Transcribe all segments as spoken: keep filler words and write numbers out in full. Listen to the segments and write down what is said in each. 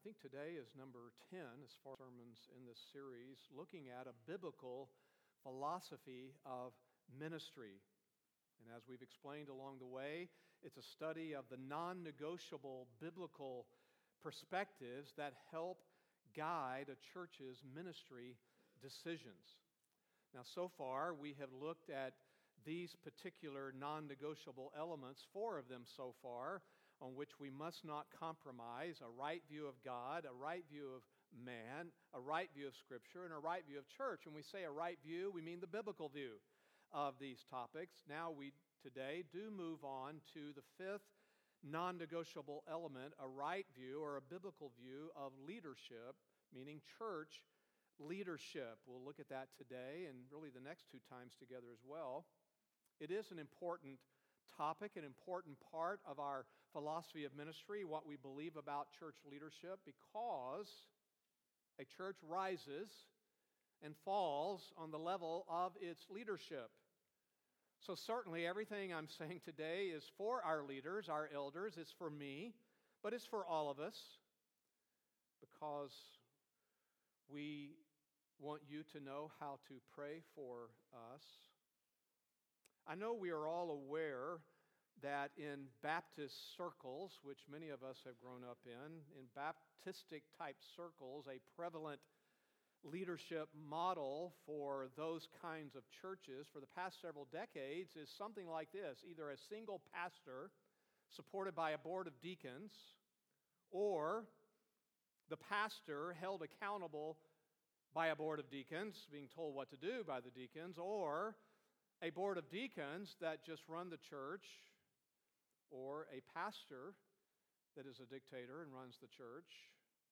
think today is number ten as far as sermons in this series, looking at a biblical philosophy of ministry. And as we've explained along the way, it's a study of the non-negotiable biblical perspectives that help guide a church's ministry decisions. Now, so far, we have looked at these particular non-negotiable elements, four of them so far, on which we must not compromise: a right view of God, a right view of man, a right view of Scripture, and a right view of church. When we say a right view, we mean the biblical view of these topics. Now we today do move on to the fifth non-negotiable element, a right view or a biblical view of leadership, meaning church leadership. We'll look at that today and really the next two times together as well. It is an important topic, an important part of our philosophy of ministry, what we believe about church leadership, because a church rises and falls on the level of its leadership. So certainly everything I'm saying today is for our leaders, our elders. It's for me, but it's for all of us, because we want you to know how to pray for us. I know we are all aware that in Baptist circles, which many of us have grown up in, in Baptistic type circles, a prevalent leadership model for those kinds of churches for the past several decades is something like this: either a single pastor supported by a board of deacons, or the pastor held accountable by a board of deacons, being told what to do by the deacons, or a board of deacons that just run the church, or a pastor that is a dictator and runs the church.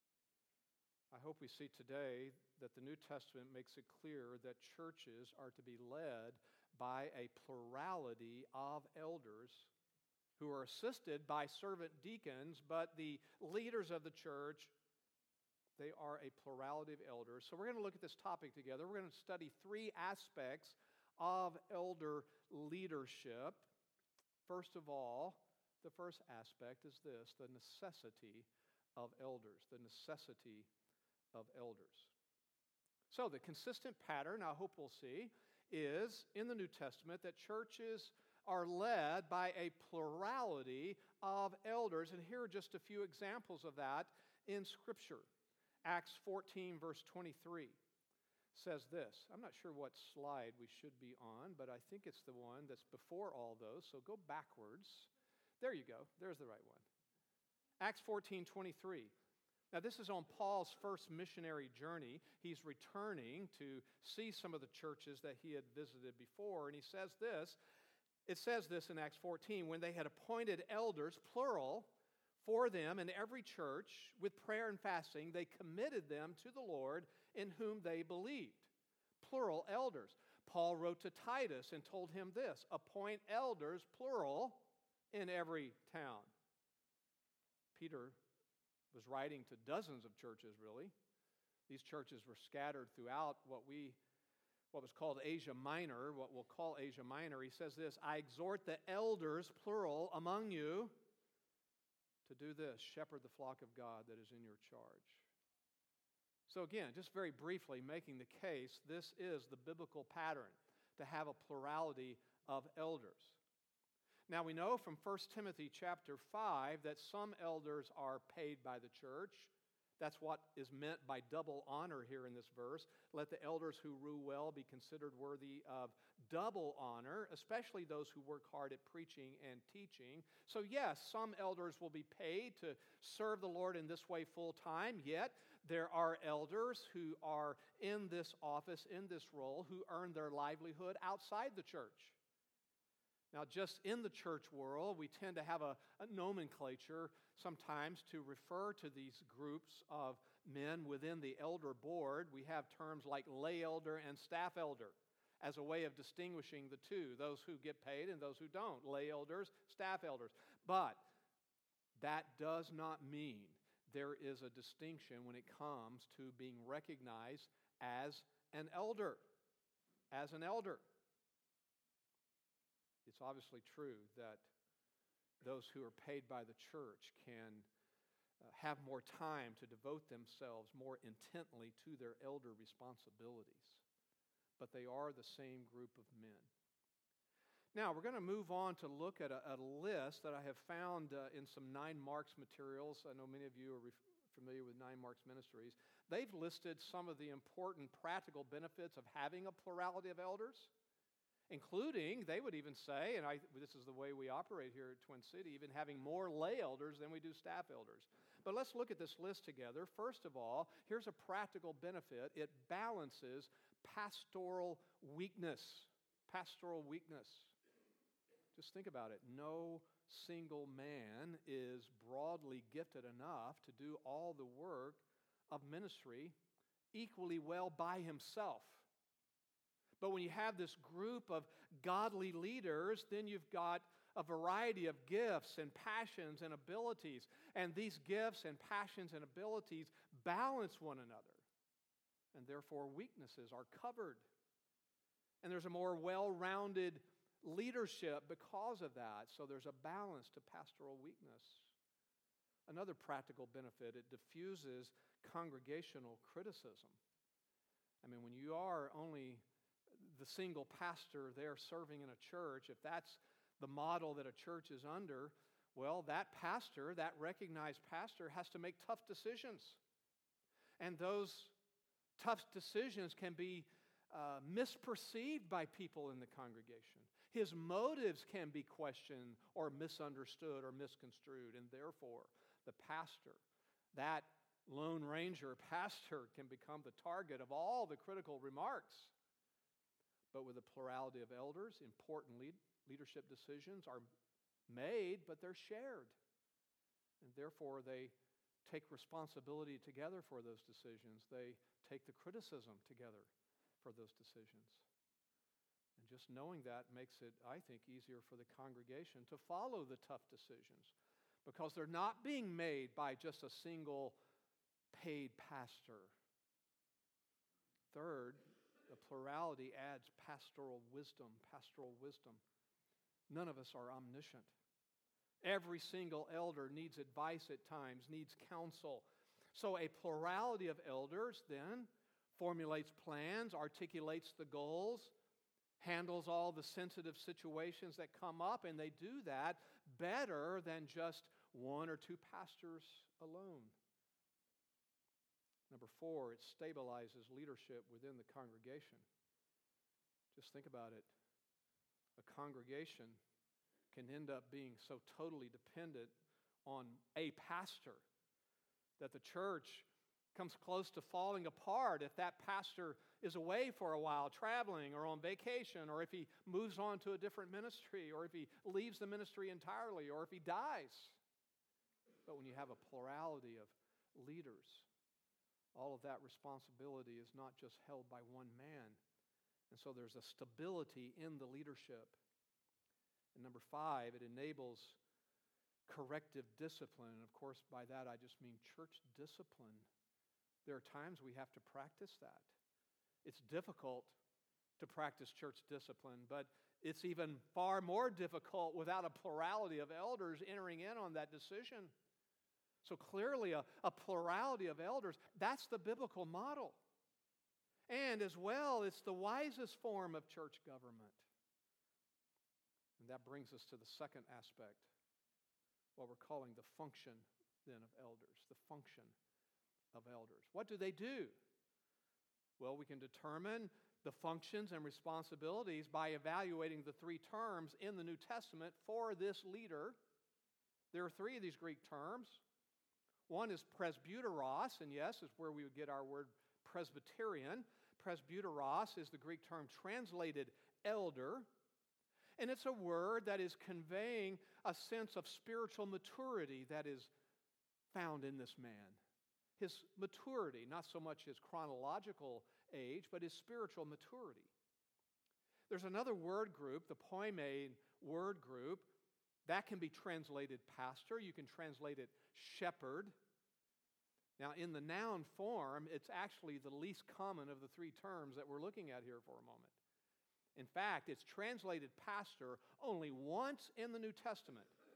I hope we see today that the New Testament makes it clear that churches are to be led by a plurality of elders who are assisted by servant deacons, but the leaders of the church, they are a plurality of elders. So we're going to look at this topic together. We're going to study three aspects of elder leadership. First of all, the first aspect is this: the necessity of elders. The necessity of elders. So the consistent pattern, I hope we'll see, is in the New Testament that churches are led by a plurality of elders. And here are just a few examples of that in Scripture. Acts fourteen, verse twenty-three. Says this. I'm not sure what slide we should be on, but I think it's the one that's before all those, so go backwards. There you go. There's the right one. Acts fourteen twenty-three. Now, this is on Paul's first missionary journey. He's returning to see some of the churches that he had visited before, and he says this. It says this in Acts fourteen: when they had appointed elders, plural, for them in every church, with prayer and fasting, they committed them to the Lord in whom they believed. Plural, elders. Paul wrote to Titus and told him this: appoint elders, plural, in every town. Peter was writing to dozens of churches, really. These churches were scattered throughout what we, what was called Asia Minor, what we'll call Asia Minor. He says this: I exhort the elders, plural, among you, to do this: shepherd the flock of God that is in your charge. So again, just very briefly making the case, this is the biblical pattern, to have a plurality of elders. Now we know from First Timothy chapter five that some elders are paid by the church. That's what is meant by double honor here in this verse. Let the elders who rule well be considered worthy of double honor, especially those who work hard at preaching and teaching. So yes, some elders will be paid to serve the Lord in this way full time, yet there are elders who are in this office, in this role, who earn their livelihood outside the church. Now, just in the church world, we tend to have a, a nomenclature sometimes to refer to these groups of men within the elder board. We have terms like lay elder and staff elder as a way of distinguishing the two, those who get paid and those who don't, lay elders, staff elders. But that does not mean there is a distinction when it comes to being recognized as an elder, as an elder. It's obviously true that those who are paid by the church can have more time to devote themselves more intently to their elder responsibilities. But they are the same group of men. Now, we're going to move on to look at a, a list that I have found uh, in some Nine Marks materials. I know many of you are ref- familiar with Nine Marks Ministries. They've listed some of the important practical benefits of having a plurality of elders, including, they would even say, and I, this is the way we operate here at Twin City, even having more lay elders than we do staff elders. But let's look at this list together. First of all, here's a practical benefit. It balances pastoral weakness. Pastoral weakness. Just think about it. No single man is broadly gifted enough to do all the work of ministry equally well by himself. But when you have this group of godly leaders, then you've got a variety of gifts and passions and abilities. And these gifts and passions and abilities balance one another. And therefore, weaknesses are covered. And there's a more well-rounded leadership because of that. So there's a balance to pastoral weakness. Another practical benefit, it diffuses congregational criticism. I mean, when you are only the single pastor there serving in a church, if that's the model that a church is under, well, that pastor, that recognized pastor, has to make tough decisions. And those tough decisions can be uh, misperceived by people in the congregation. His motives can be questioned or misunderstood or misconstrued, and therefore the pastor, that Lone Ranger pastor, can become the target of all the critical remarks. But with a plurality of elders, important lead, leadership decisions are made, but they're shared. And therefore they take responsibility together for those decisions. They take the criticism together for those decisions. And just knowing that makes it, I think, easier for the congregation to follow the tough decisions because they're not being made by just a single paid pastor. Third, the plurality adds pastoral wisdom, pastoral wisdom. None of us are omniscient. Every single elder needs advice at times, needs counsel. So a plurality of elders then formulates plans, articulates the goals, handles all the sensitive situations that come up, and they do that better than just one or two pastors alone. Number four, it stabilizes leadership within the congregation. Just think about it. A congregation can end up being so totally dependent on a pastor that the church comes close to falling apart if that pastor is away for a while, traveling or on vacation, or if he moves on to a different ministry, or if he leaves the ministry entirely, or if he dies. But when you have a plurality of leaders, all of that responsibility is not just held by one man. And so there's a stability in the leadership. And number five, it enables corrective discipline. And of course, by that I just mean church discipline. There are times we have to practice that. It's difficult to practice church discipline, but it's even far more difficult without a plurality of elders entering in on that decision. So clearly a, a plurality of elders, that's the biblical model. And as well, it's the wisest form of church government. And that brings us to the second aspect, what we're calling the function then of elders, the function of elders. What do they do? Well, we can determine the functions and responsibilities by evaluating the three terms in the New Testament for this leader. There are three of these Greek terms. One is presbyteros, and yes, is where we would get our word Presbyterian. Presbyteros is the Greek term translated elder, and it's a word that is conveying a sense of spiritual maturity that is found in this man. His maturity, not so much his chronological age, but his spiritual maturity. There's another word group, the poimen word group, that can be translated pastor. You can translate it shepherd. Now, in the noun form, it's actually the least common of the three terms that we're looking at here for a moment. In fact, it's translated pastor only once in the New Testament.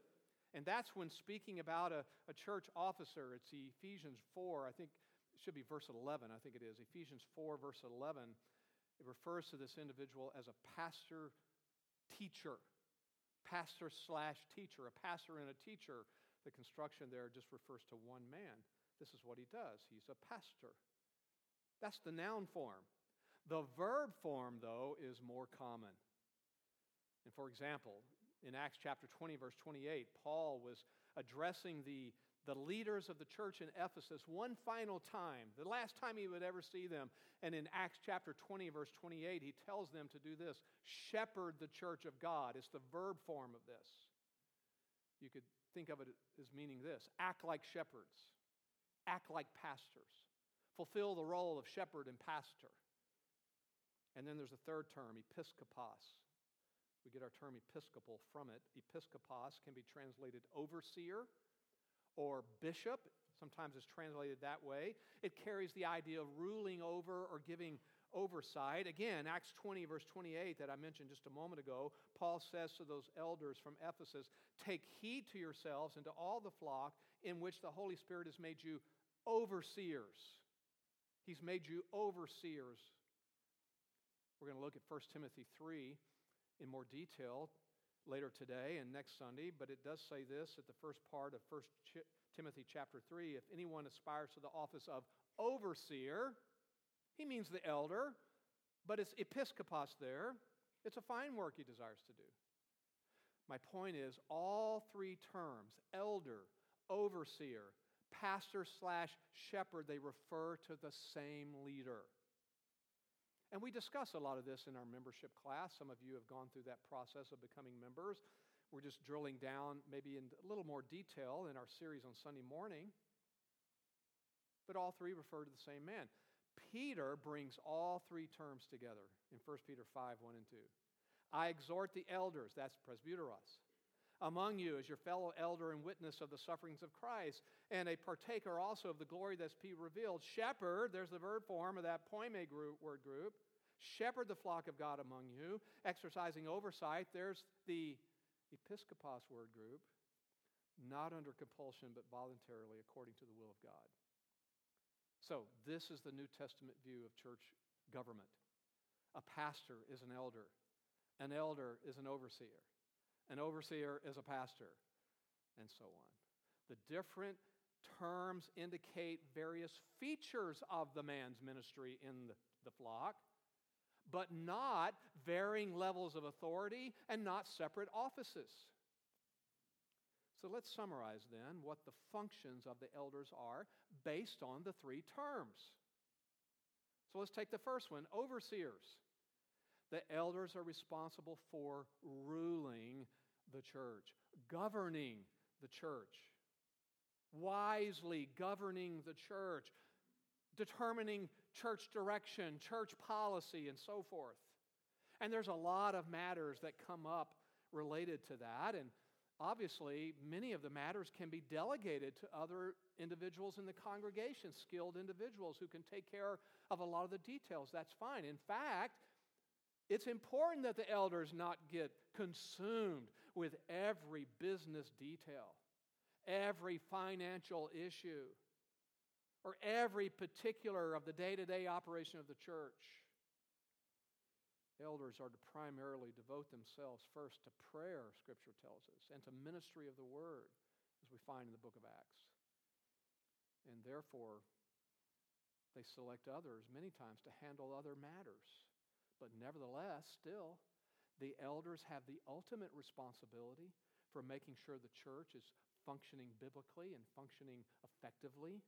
And that's when speaking about a, a church officer. It's Ephesians four, I think it should be verse eleven, I think it is. Ephesians four, verse eleven. It refers to this individual as a pastor teacher. Pastor slash teacher. A pastor and a teacher. The construction there just refers to one man. This is what he does. He's a pastor. That's the noun form. The verb form, though, is more common. And for example, in Acts chapter twenty, verse twenty-eight, Paul was addressing the, the leaders of the church in Ephesus one final time, the last time he would ever see them. And in Acts chapter twenty, verse twenty-eight, he tells them to do this: shepherd the church of God. It's the verb form of this. You could think of it as meaning this: act like shepherds, act like pastors, fulfill the role of shepherd and pastor. And then there's a third term, episkopos. We get our term episcopal from it. Episkopos can be translated overseer or bishop. Sometimes it's translated that way. It carries the idea of ruling over or giving oversight. Again, Acts twenty, verse twenty-eight that I mentioned just a moment ago, Paul says to those elders from Ephesus, take heed to yourselves and to all the flock in which the Holy Spirit has made you overseers. He's made you overseers. We're going to look at First Timothy three in more detail later today and next Sunday, but it does say this at the first part of First Timothy chapter three. If anyone aspires to the office of overseer, he means the elder, but it's episkopos there. It's a fine work he desires to do. My point is, all three terms, elder, overseer, pastor slash shepherd, they refer to the same leader. And we discuss a lot of this in our membership class. Some of you have gone through that process of becoming members. We're just drilling down maybe in a little more detail in our series on Sunday morning. But all three refer to the same man. Peter brings all three terms together in First Peter five, one and two. I exhort the elders, that's presbyteros, among you as your fellow elder and witness of the sufferings of Christ, and a partaker also of the glory that's to be revealed. Shepherd, there's the verb form of that poime group, word group. Shepherd the flock of God among you, exercising oversight. There's the episkopos word group, not under compulsion but voluntarily according to the will of God. So this is the New Testament view of church government. A pastor is an elder. An elder is an overseer. An overseer is a pastor, and so on. The different terms indicate various features of the man's ministry in the, the flock, but not varying levels of authority and not separate offices. So let's summarize then what the functions of the elders are based on the three terms. So let's take the first one, overseers. The elders are responsible for ruling the church, governing the church, wisely governing the church, determining church direction, church policy, and so forth. And there's a lot of matters that come up related to that, and obviously many of the matters can be delegated to other individuals in the congregation, skilled individuals who can take care of a lot of the details. That's fine. In fact, it's important that the elders not get consumed with every business detail, every financial issue, or every particular of the day-to-day operation of the church. Elders are to primarily devote themselves first to prayer, Scripture tells us, and to ministry of the Word, as we find in the book of Acts. And therefore, they select others many times to handle other matters. But nevertheless, still, the elders have the ultimate responsibility for making sure the church is functioning biblically and functioning effectively.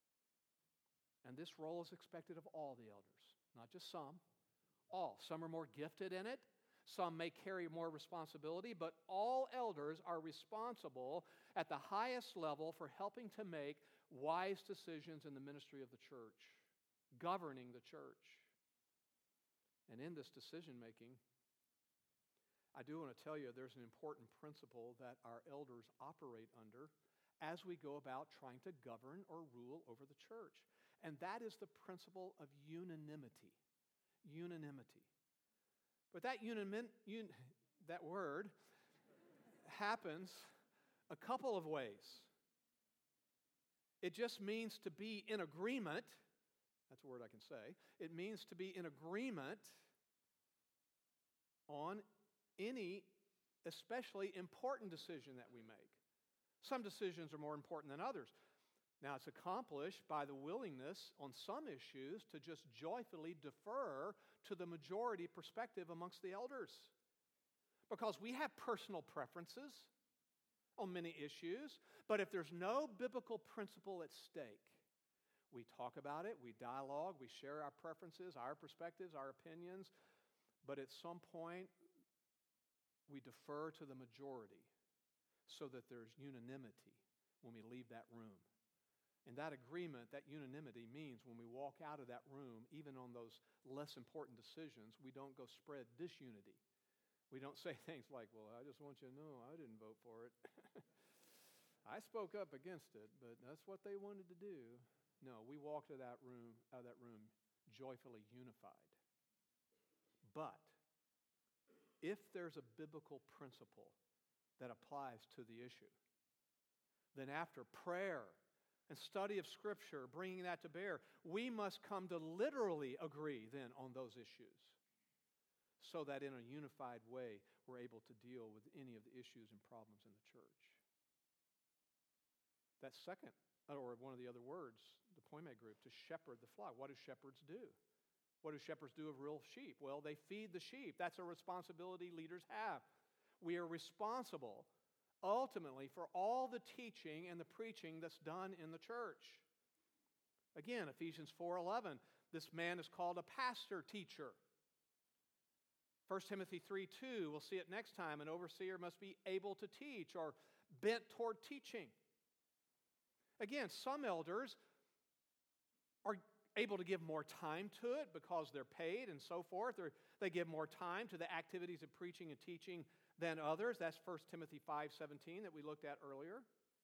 And this role is expected of all the elders, not just some. All. Some are more gifted in it. Some may carry more responsibility, but all elders are responsible at the highest level for helping to make wise decisions in the ministry of the church, governing the church. And in this decision making, I do want to tell you there's an important principle that our elders operate under as we go about trying to govern or rule over the church. And that is the principle of unanimity. Unanimity. But that, unanim- un- that word happens a couple of ways. It just means to be in agreement. That's a word I can say. It means to be in agreement on any especially important decision that we make. Some decisions are more important than others. Now, it's accomplished by the willingness on some issues to just joyfully defer to the majority perspective amongst the elders. Because we have personal preferences on many issues, but if there's no biblical principle at stake, we talk about it, we dialogue, we share our preferences, our perspectives, our opinions, but at some point, we defer to the majority so that there's unanimity when we leave that room. And that agreement, that unanimity means when we walk out of that room, even on those less important decisions, we don't go spread disunity. We don't say things like, well, I just want you to know I didn't vote for it. I spoke up against it, but that's what they wanted to do. No, we walked out of that room, out of that room joyfully unified. But if there's a biblical principle that applies to the issue, then after prayer and study of Scripture, bringing that to bear, we must come to literally agree then on those issues so that in a unified way we're able to deal with any of the issues and problems in the church. That second, or one of the other words, the Poime group, to shepherd the flock. What do shepherds do? What do shepherds do of real sheep? Well, they feed the sheep. That's a responsibility leaders have. We are responsible ultimately for all the teaching and the preaching that's done in the church. Again, Ephesians four eleven, this man is called a pastor teacher. First Timothy three two, we'll see it next time, an overseer must be able to teach or bent toward teaching. Again, some elders are able to give more time to it because they're paid and so forth, or they give more time to the activities of preaching and teaching than others. That's First Timothy five seventeen that we looked at earlier.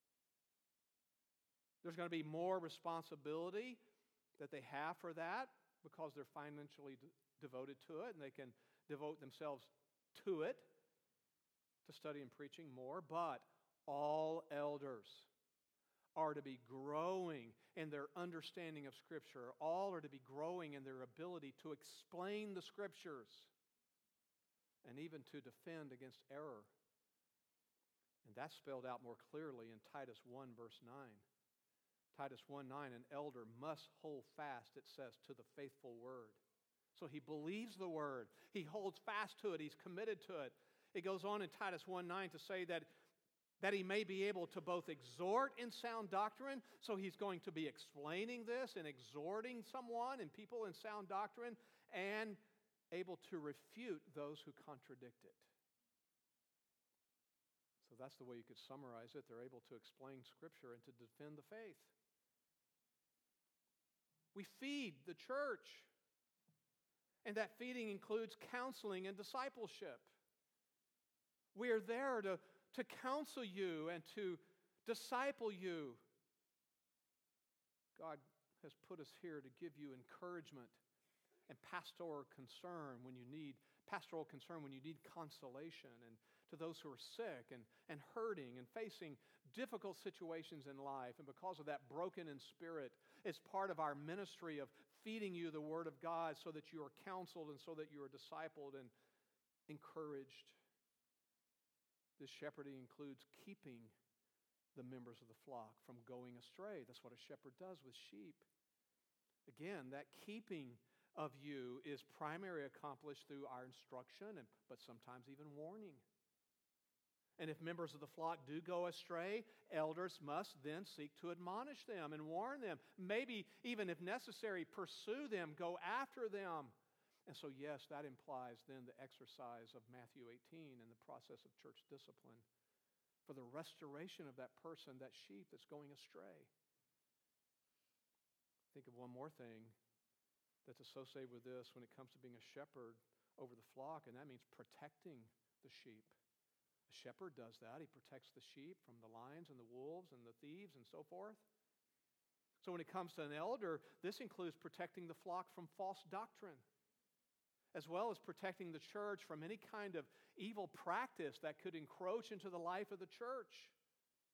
There's going to be more responsibility that they have for that because they're financially de- devoted to it and they can devote themselves to it, to study and preaching more. But all elders are to be growing in their understanding of Scripture. All are to be growing in their ability to explain the Scriptures and even to defend against error. And that's spelled out more clearly in Titus one, verse nine. Titus one nine, an elder must hold fast, it says, to the faithful word. So he believes the word. He holds fast to it. He's committed to it. It goes on in Titus one nine to say that, that he may be able to both exhort in sound doctrine. So he's going to be explaining this and exhorting someone and people in sound doctrine, and able to refute those who contradict it. So that's the way you could summarize it. They're able to explain Scripture and to defend the faith. We feed the church, and that feeding includes counseling and discipleship. We are there to, to counsel you and to disciple you. God has put us here to give you encouragement and pastoral concern when you need pastoral concern when you need consolation, and to those who are sick and, and hurting and facing difficult situations in life. And because of that, broken in spirit, it's part of our ministry of feeding you the Word of God so that you are counseled and so that you are discipled and encouraged. This shepherding includes keeping the members of the flock from going astray. That's what a shepherd does with sheep. Again, that keeping of you is primarily accomplished through our instruction, and, but sometimes even warning. And if members of the flock do go astray, elders must then seek to admonish them and warn them. Maybe even if necessary, pursue them, go after them. And so yes, that implies then the exercise of Matthew eighteen and the process of church discipline for the restoration of that person, that sheep that's going astray. Think of one more thing that's associated with this when it comes to being a shepherd over the flock, and that means protecting the sheep. A shepherd does that. He protects the sheep from the lions and the wolves and the thieves and so forth. So when it comes to an elder, this includes protecting the flock from false doctrine, as well as protecting the church from any kind of evil practice that could encroach into the life of the church.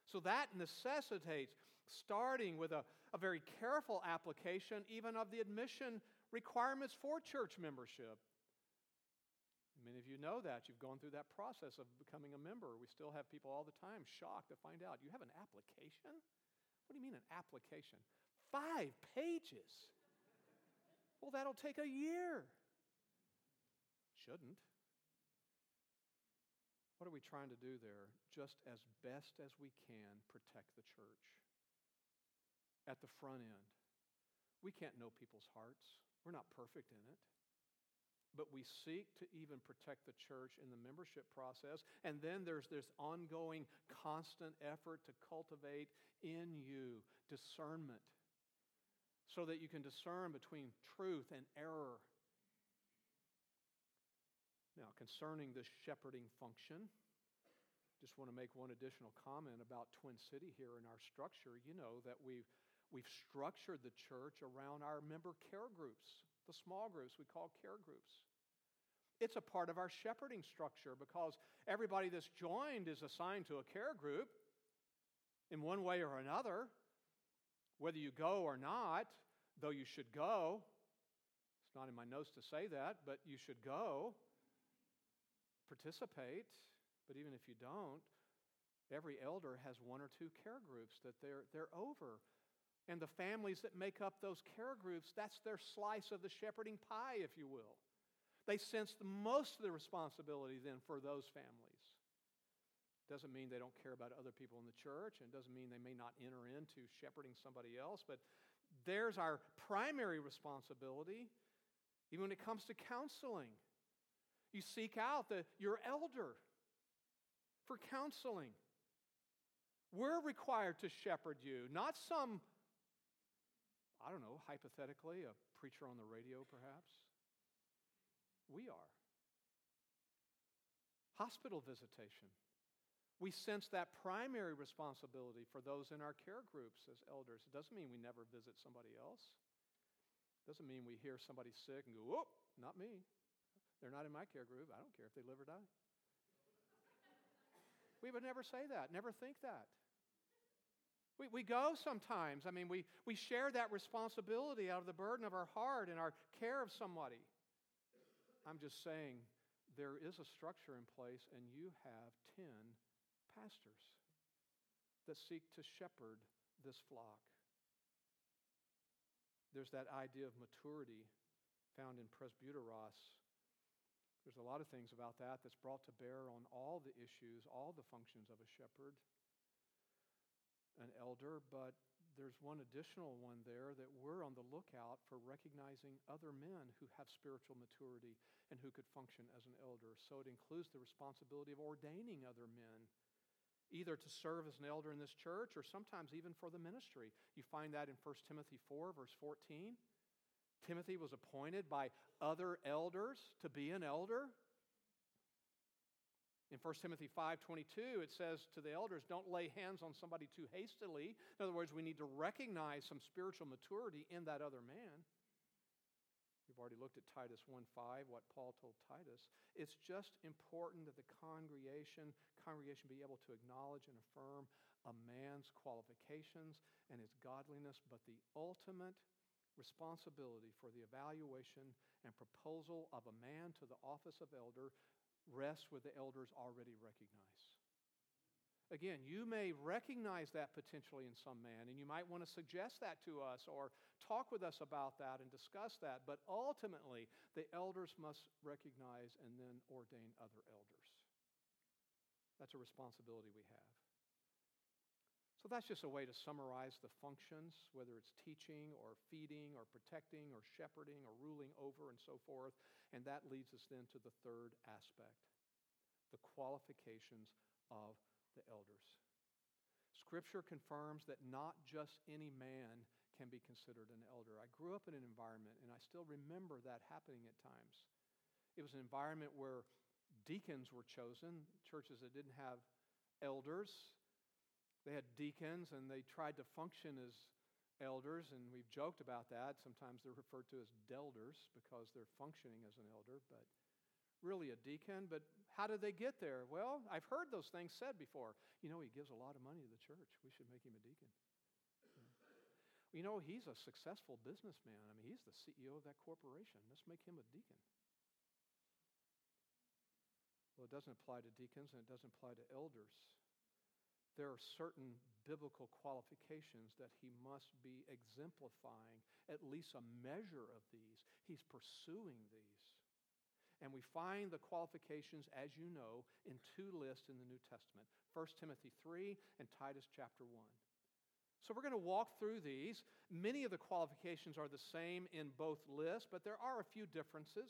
So that necessitates starting with a, a very careful application even of the admission requirements for church membership. Many of you know that. You've gone through that process of becoming a member. We still have people all the time shocked to find out, you have an application? What do you mean an application? Five pages. Well, that'll take a year. Shouldn't. What are we trying to do there? Just as best as we can, protect the church. At the front end. We can't know people's hearts. We're not perfect in it. But we seek to even protect the church in the membership process. And then there's this ongoing, constant effort to cultivate in you discernment so that you can discern between truth and error. Now, concerning this shepherding function, just want to make one additional comment about Twin City here in our structure. You know that we've, we've structured the church around our member care groups. The small groups we call care groups. It's a part of our shepherding structure because everybody that's joined is assigned to a care group in one way or another. Whether you go or not, though you should go. It's not in my notes to say that, but you should go. Participate. But even if you don't, every elder has one or two care groups that they're, they're over. And the families that make up those care groups, that's their slice of the shepherding pie, if you will. They sense the most of the responsibility then for those families. Doesn't mean they don't care about other people in the church, and doesn't mean they may not enter into shepherding somebody else, but there's our primary responsibility, even when it comes to counseling. You seek out the, your elder for counseling. We're required to shepherd you, not some, I don't know, hypothetically, a preacher on the radio perhaps. We are. Hospital visitation. We sense that primary responsibility for those in our care groups as elders. It doesn't mean we never visit somebody else. It doesn't mean we hear somebody sick and go, whoop, not me. They're not in my care group. I don't care if they live or die. We would never say that, never think that. We, we go sometimes. I mean, we, we share that responsibility out of the burden of our heart and our care of somebody. I'm just saying there is a structure in place, and you have ten pastors that seek to shepherd this flock. There's that idea of maturity found in presbyteros. There's a lot of things about that that's brought to bear on all the issues, all the functions of a shepherd, an elder, but there's one additional one there that we're on the lookout for recognizing other men who have spiritual maturity and who could function as an elder. So it includes the responsibility of ordaining other men, either to serve as an elder in this church or sometimes even for the ministry. You find that in First Timothy four, verse fourteen. Timothy was appointed by other elders to be an elder. In First Timothy five twenty-two, it says to the elders, don't lay hands on somebody too hastily. In other words, we need to recognize some spiritual maturity in that other man. We've already looked at Titus one five, what Paul told Titus. It's just important that the congregation, congregation be able to acknowledge and affirm a man's qualifications and his godliness, but the ultimate responsibility for the evaluation and proposal of a man to the office of elder rests with the elders already recognize. Again, you may recognize that potentially in some man, and you might want to suggest that to us or talk with us about that and discuss that, but ultimately, the elders must recognize and then ordain other elders. That's a responsibility we have. So that's just a way to summarize the functions, whether it's teaching or feeding or protecting or shepherding or ruling over and so forth. And that leads us then to the third aspect, the qualifications of the elders. Scripture confirms that not just any man can be considered an elder. I grew up in an environment, and I still remember that happening at times. It was an environment where deacons were chosen, churches that didn't have elders. They had deacons, and they tried to function as elders, and we've joked about that. Sometimes they're referred to as delders because they're functioning as an elder, but really a deacon, but how did they get there? Well, I've heard those things said before. You know, he gives a lot of money to the church. We should make him a deacon. You know, he's a successful businessman. I mean, he's the C E O of that corporation. Let's make him a deacon. Well, it doesn't apply to deacons and it doesn't apply to elders. There are certain biblical qualifications that he must be exemplifying, at least a measure of these. He's pursuing these. And we find the qualifications, as you know, in two lists in the New Testament, First Timothy three and Titus chapter one. So we're going to walk through these. Many of the qualifications are the same in both lists, but there are a few differences.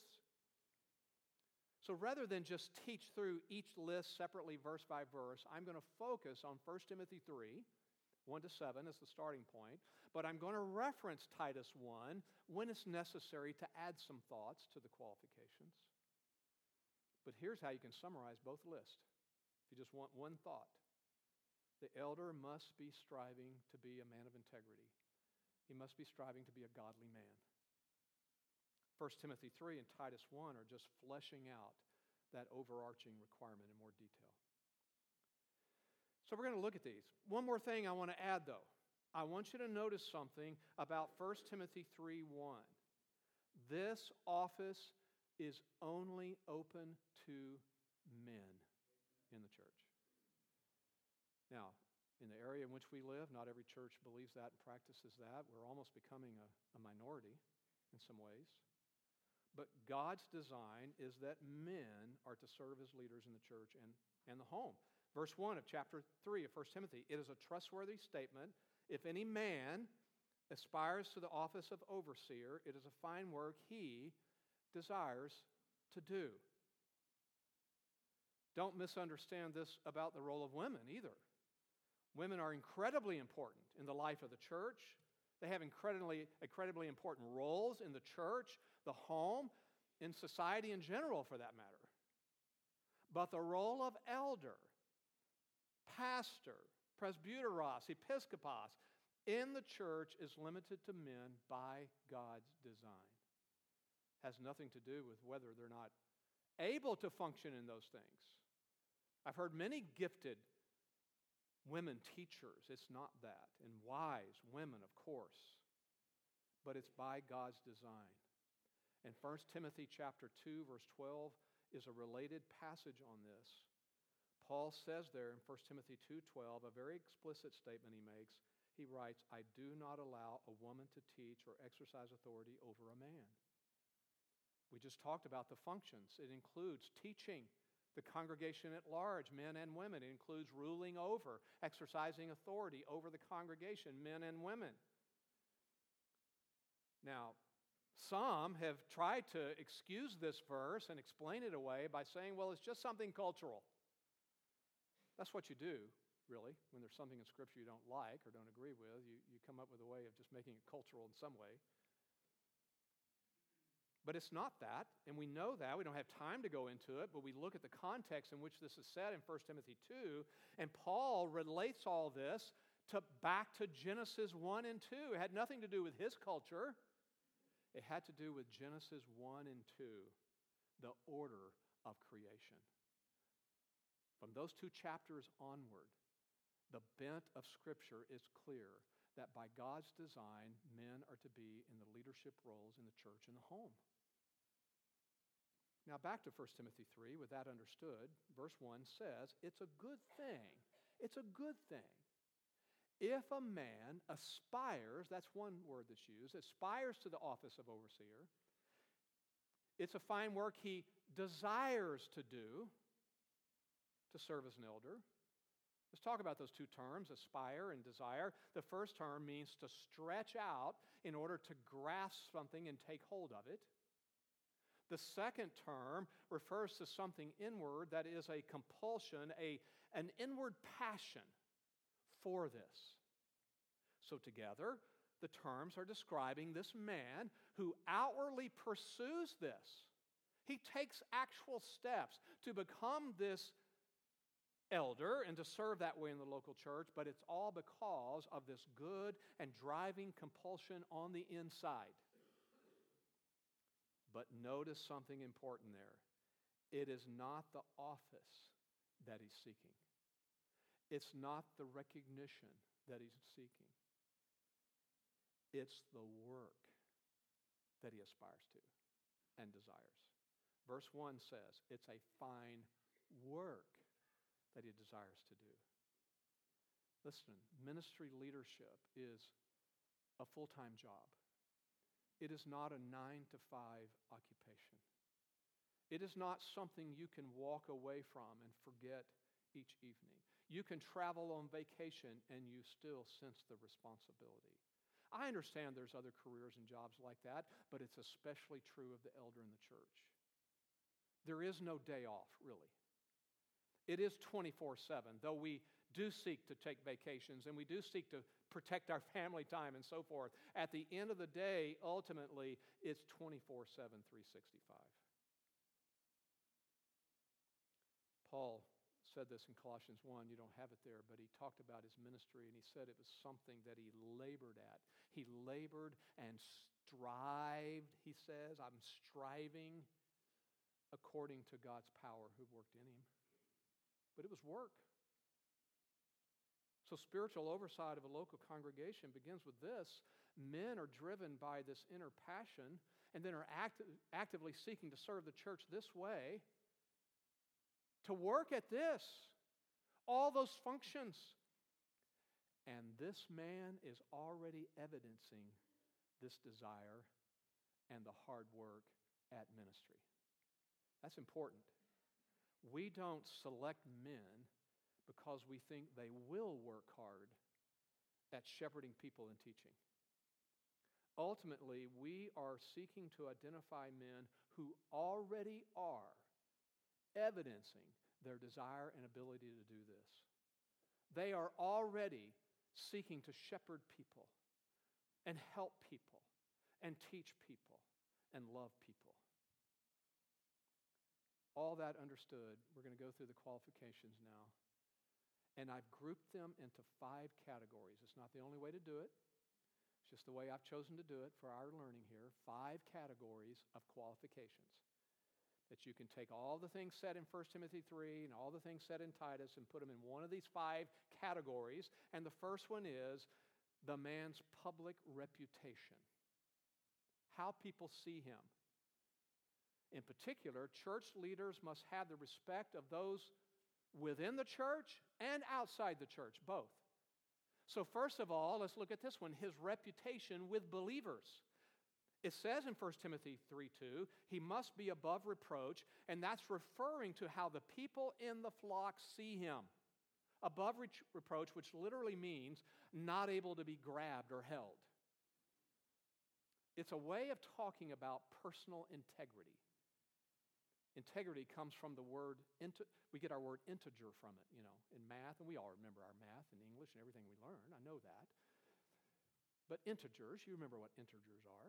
So rather than just teach through each list separately, verse by verse, I'm going to focus on First Timothy three, one to seven as the starting point, but I'm going to reference Titus one when it's necessary to add some thoughts to the qualifications. But here's how you can summarize both lists. If you just want one thought. The elder must be striving to be a man of integrity. He must be striving to be a godly man. First Timothy three and Titus one are just fleshing out that overarching requirement in more detail. So we're going to look at these. One more thing I want to add, though. I want you to notice something about First Timothy three one. This office is only open to men in the church. Now, in the area in which we live, not every church believes that and practices that. We're almost becoming a, a minority in some ways. But God's design is that men are to serve as leaders in the church and, and the home. Verse one of chapter three of First Timothy, it is a trustworthy statement. If any man aspires to the office of overseer, it is a fine work he desires to do. Don't misunderstand this about the role of women either. Women are incredibly important in the life of the church. They have incredibly, incredibly important roles in the church, the home, in society in general for that matter. But the role of elder, pastor, presbyteros, episkopos in the church is limited to men by God's design. Has nothing to do with whether they're not able to function in those things. I've heard many gifted women teachers. It's not that. And wise women, of course. But it's by God's design. And First Timothy chapter two, verse twelve is a related passage on this. Paul says there in First Timothy two twelve, a very explicit statement he makes. He writes, I do not allow a woman to teach or exercise authority over a man. We just talked about the functions. It includes teaching the congregation at large, men and women. It includes ruling over, exercising authority over the congregation, men and women. Now, some have tried to excuse this verse and explain it away by saying, well, it's just something cultural. That's what you do, really, when there's something in Scripture you don't like or don't agree with. You, you come up with a way of just making it cultural in some way. But it's not that, and we know that. We don't have time to go into it, but we look at the context in which this is said in First Timothy two, and Paul relates all this to back to Genesis one and two. It had nothing to do with his culture. It had to do with Genesis one and two, the order of creation. From those two chapters onward, the bent of Scripture is clear that by God's design, men are to be in the leadership roles in the church and the home. Now back to First Timothy three, with that understood, verse one says, it's a good thing. It's a good thing. If a man aspires, that's one word that's used, aspires to the office of overseer, it's a fine work he desires to do to serve as an elder. Let's talk about those two terms, aspire and desire. The first term means to stretch out in order to grasp something and take hold of it. The second term refers to something inward that is a compulsion, a, an inward passion for this. So together, the terms are describing this man who outwardly pursues this. He takes actual steps to become this elder and to serve that way in the local church, but it's all because of this good and driving compulsion on the inside. But notice something important there. It is not the office that he's seeking. It's not the recognition that he's seeking. It's the work that he aspires to and desires. Verse one says, it's a fine work that he desires to do. Listen, ministry leadership is a full-time job. It is not a nine to five occupation. It is not something you can walk away from and forget each evening. You can travel on vacation and you still sense the responsibility. I understand there's other careers and jobs like that, but it's especially true of the elder in the church. There is no day off, really. It is twenty-four seven, though we do seek to take vacations and we do seek to protect our family time and so forth. At the end of the day, ultimately, it's twenty-four seven, three sixty-five. Paul said this in Colossians one, you don't have it there, but he talked about his ministry and he said it was something that he labored at. He labored and strived, he says, I'm striving according to God's power who worked in him. But it was work. So spiritual oversight of a local congregation begins with this. Men are driven by this inner passion and then are act- actively seeking to serve the church this way, to work at this, all those functions. And this man is already evidencing this desire and the hard work at ministry. That's important. We don't select men because we think they will work hard at shepherding people and teaching. Ultimately, we are seeking to identify men who already are evidencing their desire and ability to do this. They are already seeking to shepherd people and help people and teach people and love people. All that understood, we're going to go through the qualifications now. And I've grouped them into five categories. It's not the only way to do it. It's just the way I've chosen to do it for our learning here. Five categories of qualifications. That you can take all the things said in First Timothy three and all the things said in Titus and put them in one of these five categories. And the first one is the man's public reputation. How people see him. In particular, church leaders must have the respect of those within the church and outside the church, both. So first of all, let's look at this one, his reputation with believers. It says in First Timothy three two, he must be above reproach, and that's referring to how the people in the flock see him. Above re- reproach, which literally means not able to be grabbed or held. It's a way of talking about personal integrity. Integrity comes from the word, inte- we get our word integer from it, you know, in math, and we all remember our math and English and everything we learn. I know that. But integers, you remember what integers are.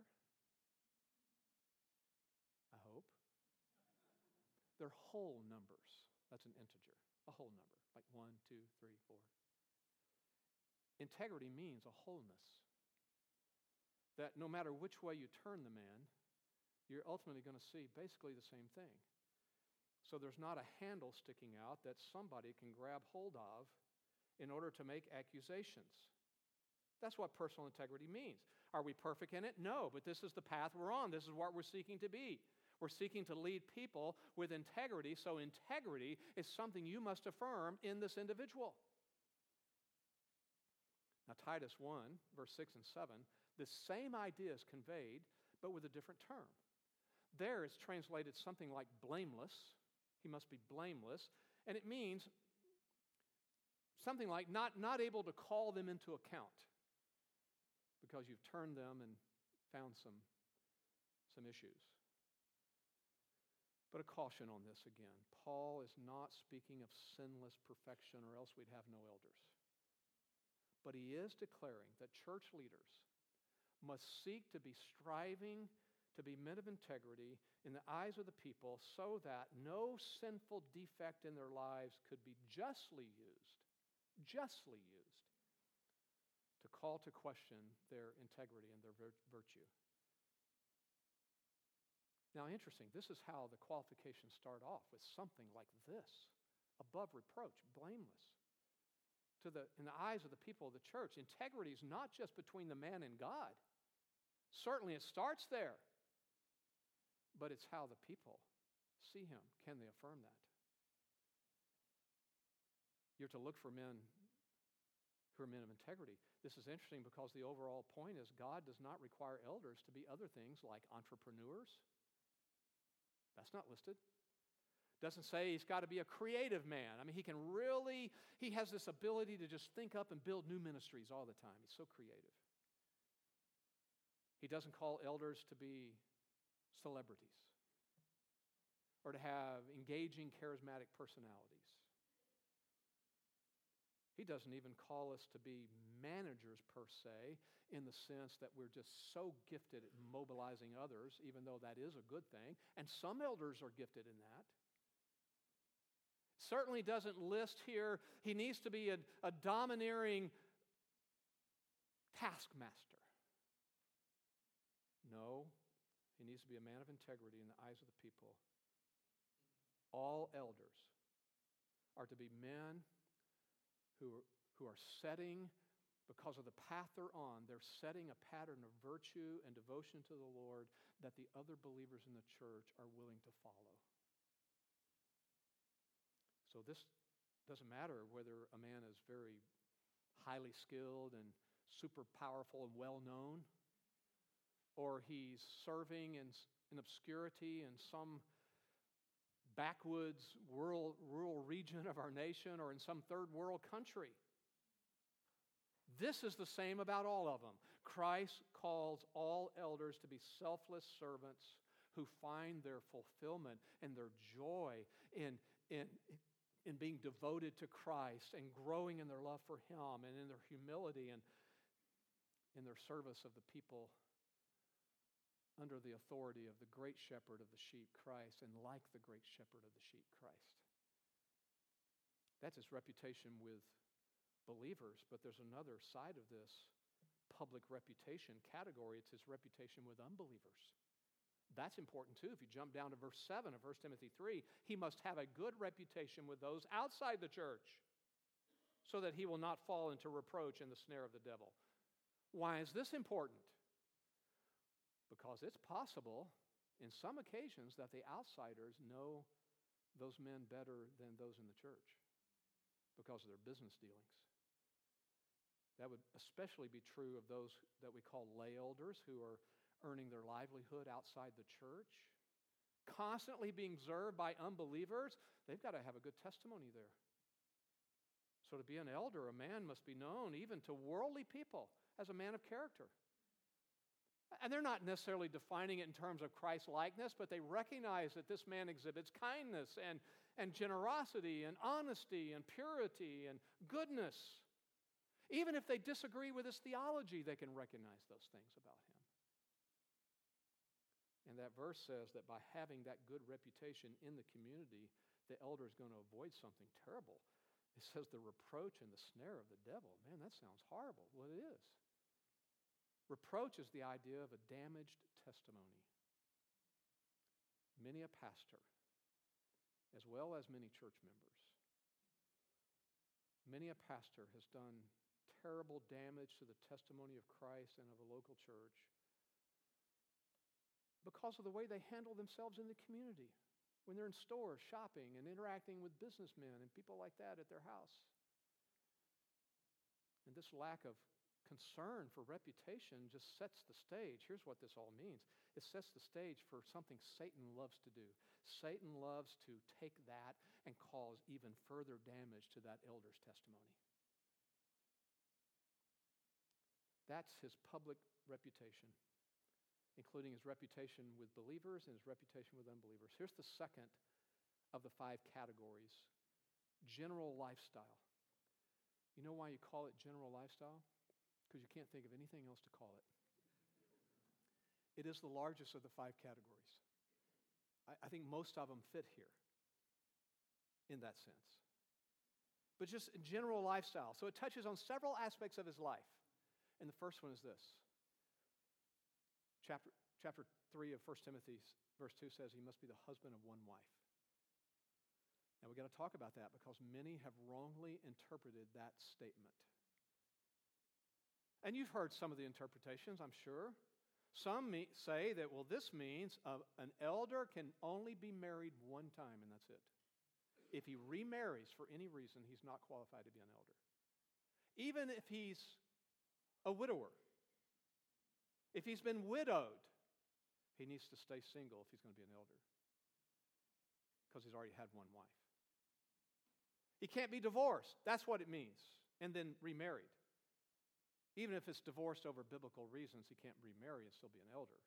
I hope. They're whole numbers. That's an integer, a whole number, like one, two, three, four. Integrity means a wholeness. That no matter which way you turn the man, you're ultimately going to see basically the same thing. So there's not a handle sticking out that somebody can grab hold of in order to make accusations. That's what personal integrity means. Are we perfect in it? No, but this is the path we're on. This is what we're seeking to be. We're seeking to lead people with integrity, so integrity is something you must affirm in this individual. Now, Titus one, verse six and seven, the same idea is conveyed, but with a different term. There it's translated something like blameless. He must be blameless. And it means something like not, not able to call them into account because you've turned them and found some, some issues. But a caution on this again. Paul is not speaking of sinless perfection, or else we'd have no elders. But he is declaring that church leaders must seek to be striving to be men of integrity in the eyes of the people so that no sinful defect in their lives could be justly used, justly used, to call to question their integrity and their virtue. Now, interesting, this is how the qualifications start off, with something like this: above reproach, blameless. To the, in the eyes of the people of the church, integrity is not just between the man and God. Certainly it starts there. But it's how the people see him. Can they affirm that? You're to look for men who are men of integrity. This is interesting because the overall point is God does not require elders to be other things like entrepreneurs. That's not listed. Doesn't say he's got to be a creative man. I mean, he can really, he has this ability to just think up and build new ministries all the time. He's so creative. He doesn't call elders to be celebrities or to have engaging, charismatic personalities. He doesn't even call us to be managers per se, in the sense that we're just so gifted at mobilizing others, even though that is a good thing. And some elders are gifted in that. Certainly doesn't list here, he needs to be a, a domineering taskmaster. No, he needs to be a man of integrity in the eyes of the people. All elders are to be men who, who are setting, because of the path they're on, they're setting a pattern of virtue and devotion to the Lord that the other believers in the church are willing to follow. So this doesn't matter whether a man is very highly skilled and super powerful and well-known, or he's serving in, in obscurity in some backwoods rural, rural region of our nation or in some third world country. This is the same about all of them. Christ calls all elders to be selfless servants who find their fulfillment and their joy in, in, in being devoted to Christ and growing in their love for Him and in their humility and in their service of the people under the authority of the great shepherd of the sheep, Christ, and like the great shepherd of the sheep, Christ. That's his reputation with believers, but there's another side of this public reputation category. It's his reputation with unbelievers. That's important too. If you jump down to verse seven of First Timothy three, he must have a good reputation with those outside the church so that he will not fall into reproach and the snare of the devil. Why is this important? Because it's possible in some occasions that the outsiders know those men better than those in the church because of their business dealings. That would especially be true of those that we call lay elders who are earning their livelihood outside the church, constantly being observed by unbelievers. They've got to have a good testimony there. So to be an elder, a man must be known even to worldly people as a man of character. And they're not necessarily defining it in terms of Christ-likeness, but they recognize that this man exhibits kindness and, and generosity and honesty and purity and goodness. Even if they disagree with his theology, they can recognize those things about him. And that verse says that by having that good reputation in the community, the elder is going to avoid something terrible. It says the reproach and the snare of the devil. Man, that sounds horrible. Well, it is. Reproach is the idea of a damaged testimony. Many a pastor, as well as many church members, many a pastor has done terrible damage to the testimony of Christ and of a local church because of the way they handle themselves in the community when they're in stores shopping and interacting with businessmen and people like that at their house. And this lack of concern for reputation just sets the stage. Here's what this all means. It sets the stage for something Satan loves to do. Satan loves to take that and cause even further damage to that elder's testimony. That's his public reputation, including his reputation with believers and his reputation with unbelievers. Here's the second of the five categories: general lifestyle. You know why you call it general lifestyle? Because you can't think of anything else to call it. It is the largest of the five categories. I, I think most of them fit here in that sense. But just general lifestyle. So it touches on several aspects of his life. And the first one is this: Chapter, chapter three of First Timothy, verse two says he must be the husband of one wife. Now we've got to talk about that because many have wrongly interpreted that statement. And you've heard some of the interpretations, I'm sure. Some me- say that, well, this means uh, an elder can only be married one time, and that's it. If he remarries for any reason, he's not qualified to be an elder. Even if he's a widower, if he's been widowed, he needs to stay single if he's going to be an elder because he's already had one wife. He can't be divorced. That's what it means. And then remarried. Even if it's divorced over biblical reasons, he can't remarry and still be an elder.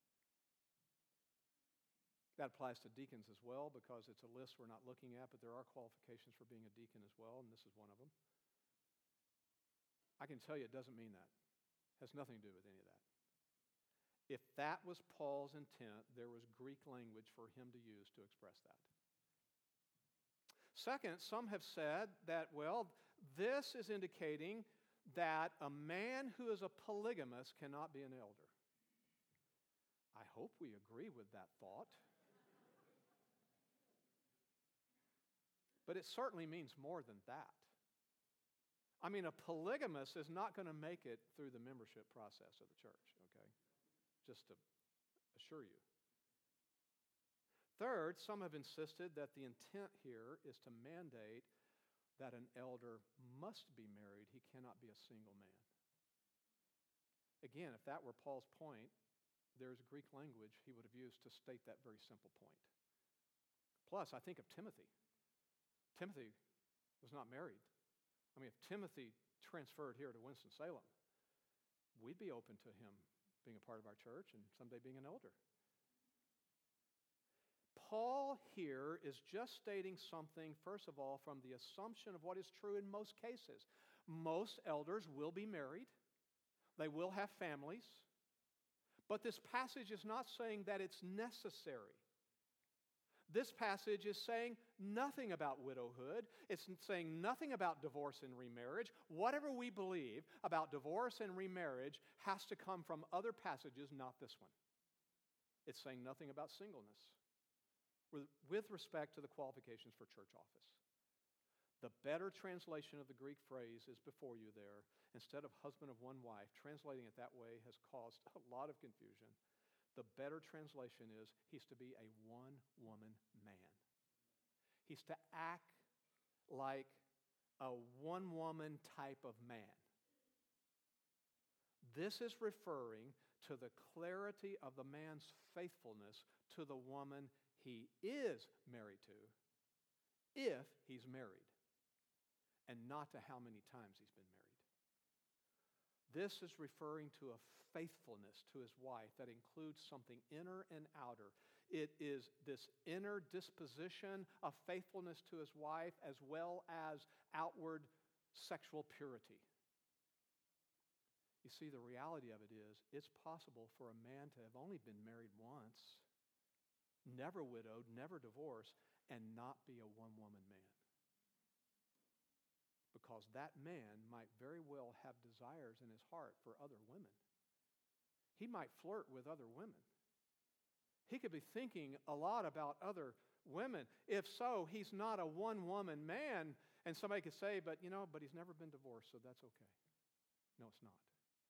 That applies to deacons as well because it's a list we're not looking at, but there are qualifications for being a deacon as well, and this is one of them. I can tell you it doesn't mean that. It has nothing to do with any of that. If that was Paul's intent, there was Greek language for him to use to express that. Second, some have said that, well, this is indicating that a man who is a polygamist cannot be an elder. I hope we agree with that thought. But it certainly means more than that. I mean, a polygamist is not going to make it through the membership process of the church, okay? Just to assure you. Third, some have insisted that the intent here is to mandate that an elder must be married. He cannot be a single man. Again, if that were Paul's point, there's Greek language he would have used to state that very simple point. Plus, I think of Timothy. Timothy was not married. I mean, if Timothy transferred here to Winston-Salem, we'd be open to him being a part of our church and someday being an elder. Paul here is just stating something, first of all, from the assumption of what is true in most cases. Most elders will be married. They will have families. But this passage is not saying that it's necessary. This passage is saying nothing about widowhood. It's saying nothing about divorce and remarriage. Whatever we believe about divorce and remarriage has to come from other passages, not this one. It's saying nothing about singleness with respect to the qualifications for church office. The better translation of the Greek phrase is before you there. Instead of husband of one wife, translating it that way has caused a lot of confusion. The better translation is he's to be a one-woman man. He's to act like a one-woman type of man. This is referring to the clarity of the man's faithfulness to the woman he is married to, if he's married, and not to how many times he's been married. This is referring to a faithfulness to his wife that includes something inner and outer. It is this inner disposition of faithfulness to his wife as well as outward sexual purity. You see, the reality of it is, it's possible for a man to have only been married once, never widowed, never divorced, and not be a one-woman man. Because that man might very well have desires in his heart for other women. He might flirt with other women. He could be thinking a lot about other women. If so, he's not a one-woman man. And somebody could say, but you know, but he's never been divorced, so that's okay. No, it's not.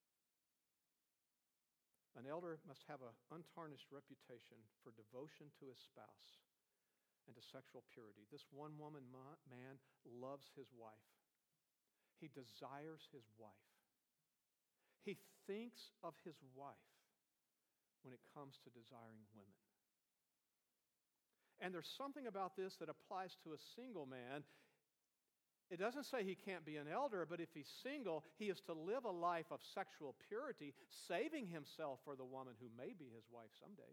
An elder must have an untarnished reputation for devotion to his spouse and to sexual purity. This one-woman man loves his wife. He desires his wife. He thinks of his wife when it comes to desiring women. And there's something about this that applies to a single man. It doesn't say he can't be an elder, but if he's single, he is to live a life of sexual purity, saving himself for the woman who may be his wife someday.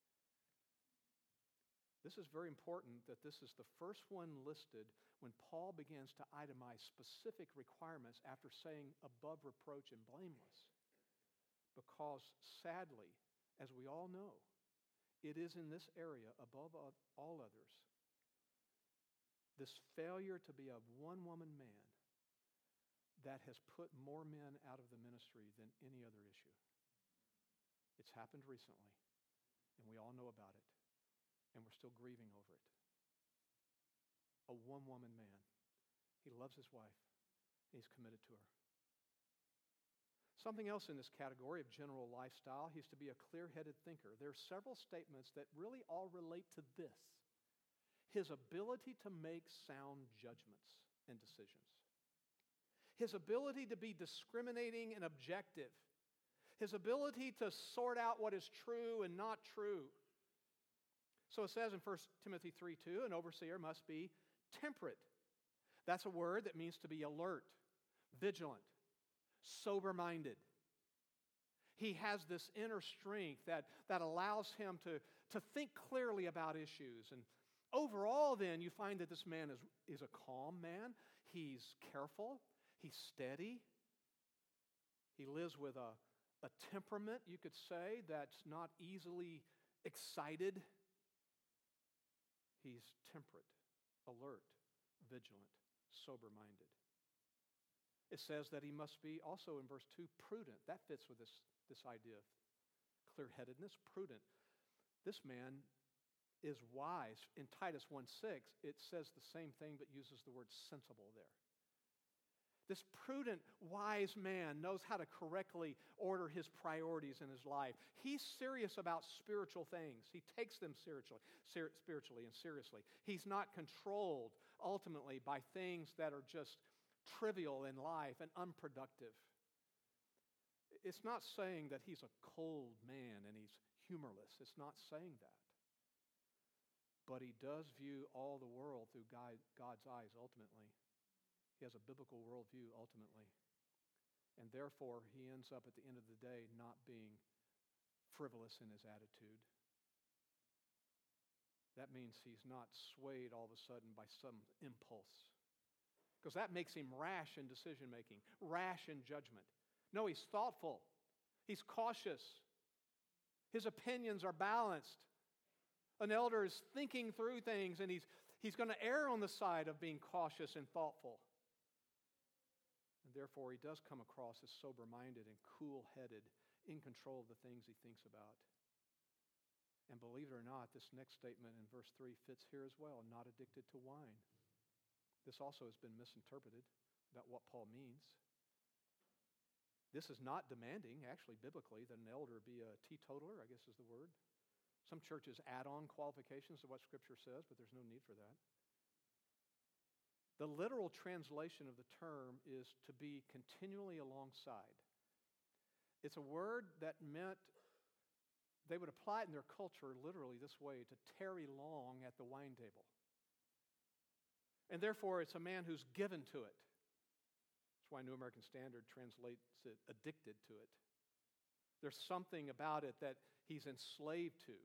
This is very important that this is the first one listed when Paul begins to itemize specific requirements after saying above reproach and blameless. Because sadly, as we all know, it is in this area above all others, this failure to be a one-woman man that has put more men out of the ministry than any other issue. It's happened recently, and we all know about it, and we're still grieving over it. A one-woman man. He loves his wife, and he's committed to her. Something else in this category of general lifestyle, he's to be a clear-headed thinker. There are several statements that really all relate to this: his ability to make sound judgments and decisions, his ability to be discriminating and objective, his ability to sort out what is true and not true. So it says in First Timothy three two, an overseer must be temperate. That's a word that means to be alert, vigilant, sober-minded. He has this inner strength that, that allows him to, to think clearly about issues. And overall, then, you find that this man is, is a calm man. He's careful. He's steady. He lives with a, a temperament, you could say, that's not easily excited. He's temperate, alert, vigilant, sober-minded. It says that he must be also in verse two prudent. That fits with this, this idea of clear-headedness, prudent. This man is wise. In Titus one six, it says the same thing but uses the word sensible there. This prudent, wise man knows how to correctly order his priorities in his life. He's serious about spiritual things. He takes them spiritually, spiritually and seriously. He's not controlled ultimately by things that are just trivial in life and unproductive. It's not saying that he's a cold man and he's humorless. It's not saying that. But he does view all the world through God's eyes ultimately. He has a biblical worldview ultimately. And therefore, he ends up at the end of the day not being frivolous in his attitude. That means he's not swayed all of a sudden by some impulse. Because that makes him rash in decision-making, rash in judgment. No, he's thoughtful. He's cautious. His opinions are balanced. An elder is thinking through things, and he's, he's going to err on the side of being cautious and thoughtful. And therefore, he does come across as sober-minded and cool-headed, in control of the things he thinks about. And believe it or not, this next statement in verse three fits here as well, not addicted to wine. This also has been misinterpreted about what Paul means. This is not demanding, actually, biblically, that an elder be a teetotaler, I guess is the word. Some churches add on qualifications to what Scripture says, but there's no need for that. The literal translation of the term is to be continually alongside. It's a word that meant, they would apply it in their culture literally this way, to tarry long at the wine table. And therefore, it's a man who's given to it. That's why New American Standard translates it addicted to it. There's something about it that he's enslaved to.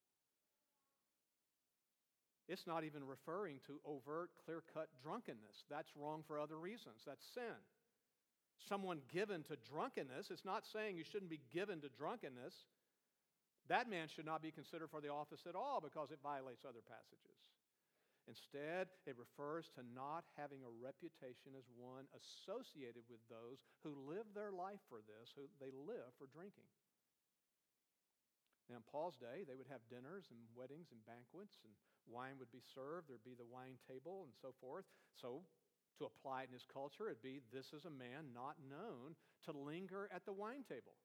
It's not even referring to overt, clear-cut drunkenness. That's wrong for other reasons. That's sin. Someone given to drunkenness, it's not saying you shouldn't be given to drunkenness. That man should not be considered for the office at all because it violates other passages. Instead, it refers to not having a reputation as one associated with those who live their life for this, who they live for drinking. Now, in Paul's day, they would have dinners and weddings and banquets, and wine would be served. There'd be the wine table and so forth. So, to apply it in his culture, it'd be, this is a man not known to linger at the wine table.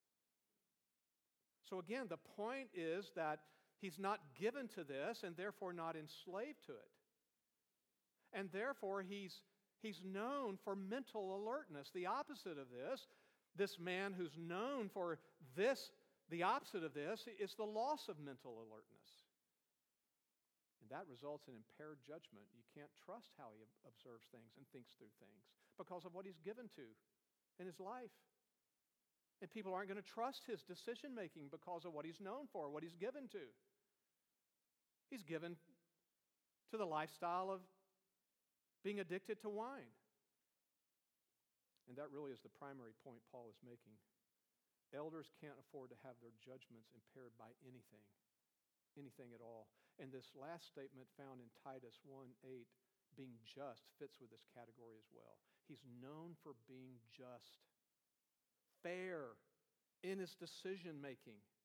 So again, the point is that he's not given to this and therefore not enslaved to it. And therefore, he's, he's known for mental alertness. The opposite of this, this man who's known for this, the opposite of this, is the loss of mental alertness. And that results in impaired judgment. You can't trust how he observes things and thinks through things because of what he's given to in his life. And people aren't going to trust his decision-making because of what he's known for, what he's given to. He's given to the lifestyle of being addicted to wine. And that really is the primary point Paul is making. Elders can't afford to have their judgments impaired by anything, anything at all. And this last statement found in Titus one eight, being just, fits with this category as well. He's known for being just, fair in his decision-making.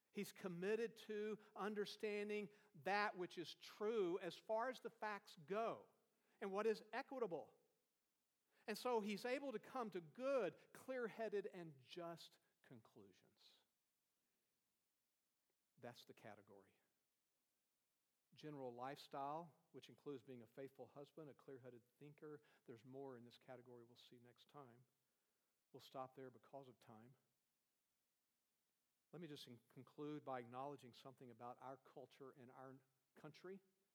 He's committed to understanding that which is true as far as the facts go and what is equitable. And so he's able to come to good, clear-headed, and just conclusions. That's the category. General lifestyle, which includes being a faithful husband, a clear-headed thinker. There's more in this category we'll see next time. We'll stop there because of time. Let me just conclude by acknowledging something about our culture and our country.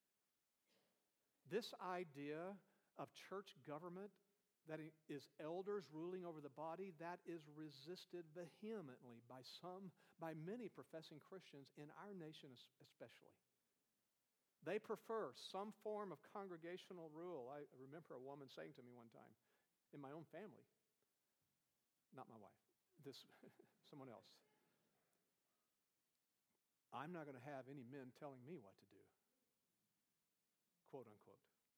This idea of church government that is elders ruling over the body, that is resisted vehemently by some, by many professing Christians in our nation especially. They prefer some form of congregational rule. I remember a woman saying to me one time, in my own family, not my wife, this someone else, I'm not going to have any men telling me what to do, quote unquote.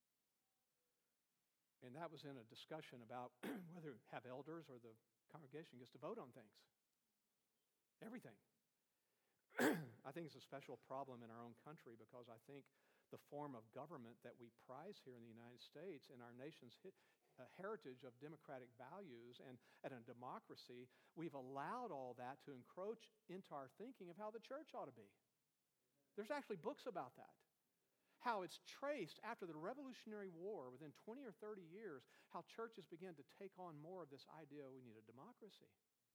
And that was in a discussion about whether have elders or the congregation gets to vote on things. Everything. I think it's a special problem in our own country because I think the form of government that we prize here in the United States and our nation's uh, heritage of democratic values and, and a democracy, we've allowed all that to encroach into our thinking of how the church ought to be. There's actually books about that. How it's traced after the Revolutionary War, within twenty or thirty years, how churches began to take on more of this idea we need a democracy.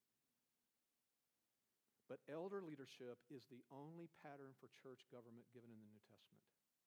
But elder leadership is the only pattern for church government given in the New Testament.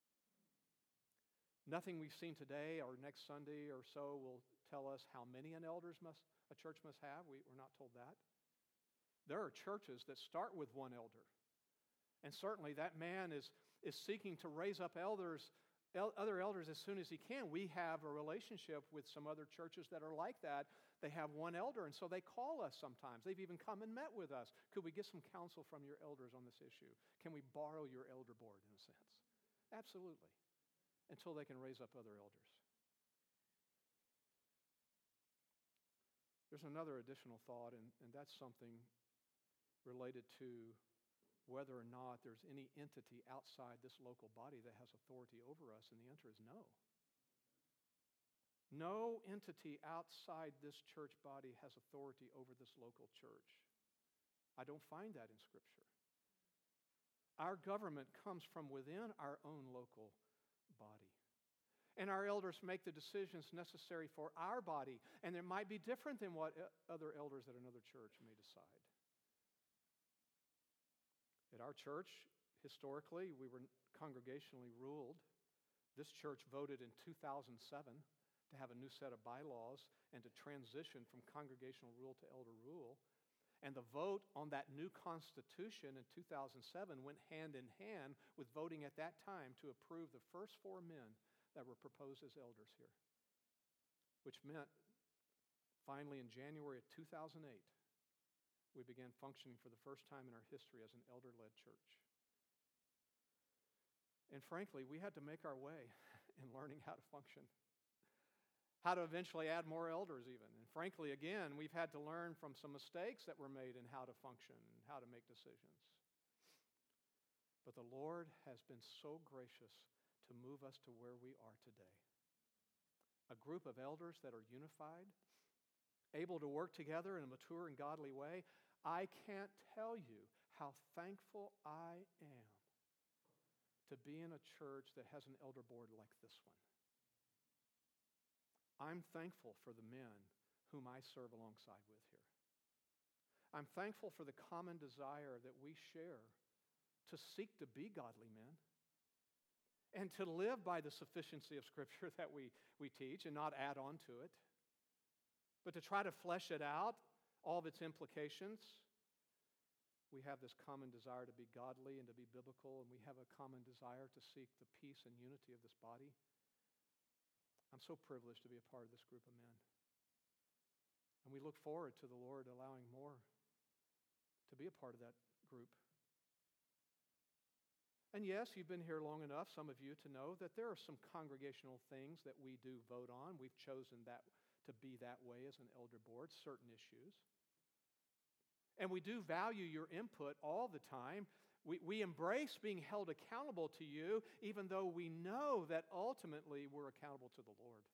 Nothing we've seen today or next Sunday or so will tell us how many an elders must a church must have. We, we're not told that. There are churches that start with one elder. And certainly that man is, is seeking to raise up elders, el- other elders as soon as he can. We have a relationship with some other churches that are like that. They have one elder, and so they call us sometimes. They've even come and met with us. Could we get some counsel from your elders on this issue? Can we borrow your elder board, in a sense? Absolutely. Until they can raise up other elders. There's another additional thought, and, and that's something related to whether or not there's any entity outside this local body that has authority over us, and the answer is no. No entity outside this church body has authority over this local church. I don't find that in Scripture. Our government comes from within our own local body. And our elders make the decisions necessary for our body, and it might be different than what other elders at another church may decide. At our church, historically, we were congregationally ruled. This church voted in two thousand seven to have a new set of bylaws and to transition from congregational rule to elder rule. And the vote on that new constitution in two thousand seven went hand in hand with voting at that time to approve the first four men that were proposed as elders here, which meant finally in January of two thousand eight, we began functioning for the first time in our history as an elder-led church. And frankly, we had to make our way in learning how to function, how to eventually add more elders even. And frankly, again, we've had to learn from some mistakes that were made in how to function and how to make decisions. But the Lord has been so gracious to move us to where we are today. A group of elders that are unified, able to work together in a mature and godly way. I can't tell you how thankful I am to be in a church that has an elder board like this one. I'm thankful for the men whom I serve alongside with here. I'm thankful for the common desire that we share to seek to be godly men and to live by the sufficiency of Scripture that we, we teach and not add on to it, but to try to flesh it out, all of its implications. We have this common desire to be godly and to be biblical, and we have a common desire to seek the peace and unity of this body. I'm so privileged to be a part of this group of men. And we look forward to the Lord allowing more to be a part of that group. And yes, you've been here long enough, some of you, to know that there are some congregational things that we do vote on. We've chosen that to be that way as an elder board, certain issues. And we do value your input all the time. We, we embrace being held accountable to you, even though we know that ultimately we're accountable to the Lord.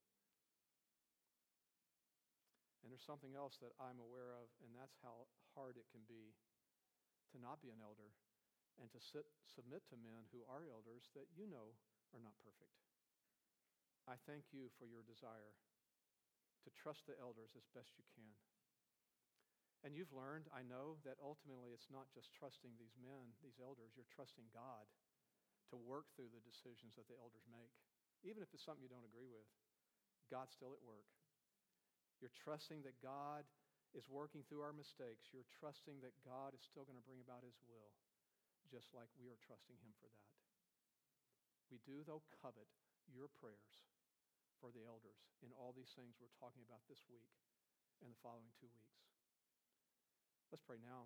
And there's something else that I'm aware of, and that's how hard it can be to not be an elder and to sit, submit to men who are elders that you know are not perfect. I thank you for your desire to trust the elders as best you can. And you've learned, I know, that ultimately it's not just trusting these men, these elders, you're trusting God to work through the decisions that the elders make. Even if it's something you don't agree with, God's still at work. You're trusting that God is working through our mistakes. You're trusting that God is still going to bring about His will, just like we are trusting Him for that. We do, though, covet your prayers for the elders in all these things we're talking about this week and the following two weeks. Let's pray now.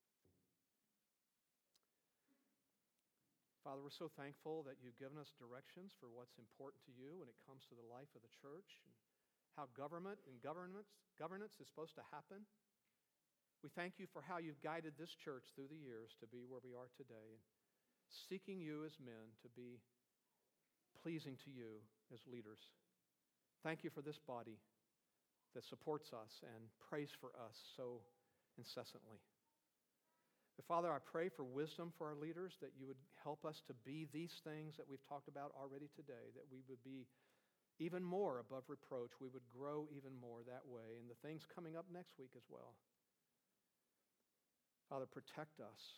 Father, we're so thankful that you've given us directions for what's important to you when it comes to the life of the church and how government and governance, governance is supposed to happen. We thank you for how you've guided this church through the years to be where we are today, and seeking you as men to be pleasing to you as leaders. Thank you for this body that supports us and prays for us so incessantly. But Father, I pray for wisdom for our leaders, that you would help us to be these things that we've talked about already today, that we would be even more above reproach. We would grow even more that way, and the things coming up next week as well. Father, protect us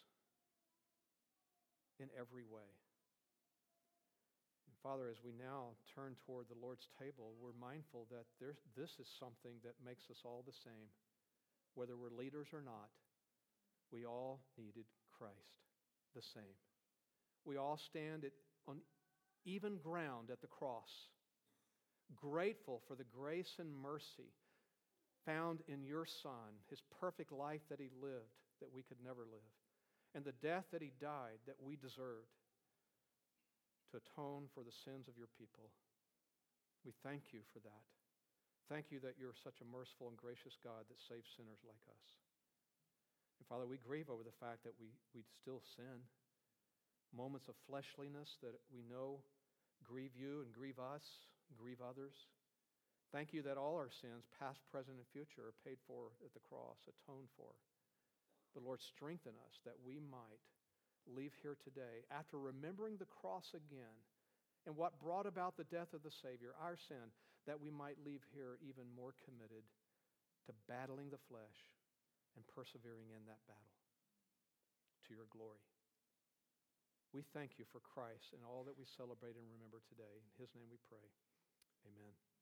in every way. And Father, as we now turn toward the Lord's table, we're mindful that there, this is something that makes us all the same. Whether we're leaders or not, we all needed Christ the same. We all stand at, on even ground at the cross, grateful for the grace and mercy found in your Son, His perfect life that He lived that we could never live, and the death that He died that we deserved to atone for the sins of your people. We thank you for that. Thank you that you're such a merciful and gracious God that saves sinners like us. And Father, we grieve over the fact that we, we still sin. Moments of fleshliness that we know grieve you and grieve us, grieve others. Thank you that all our sins, past, present, and future, are paid for at the cross, atoned for. But Lord, strengthen us that we might leave here today after remembering the cross again and what brought about the death of the Savior, our sin, that we might leave here even more committed to battling the flesh and persevering in that battle to your glory. We thank you for Christ and all that we celebrate and remember today. In His name we pray. Amen.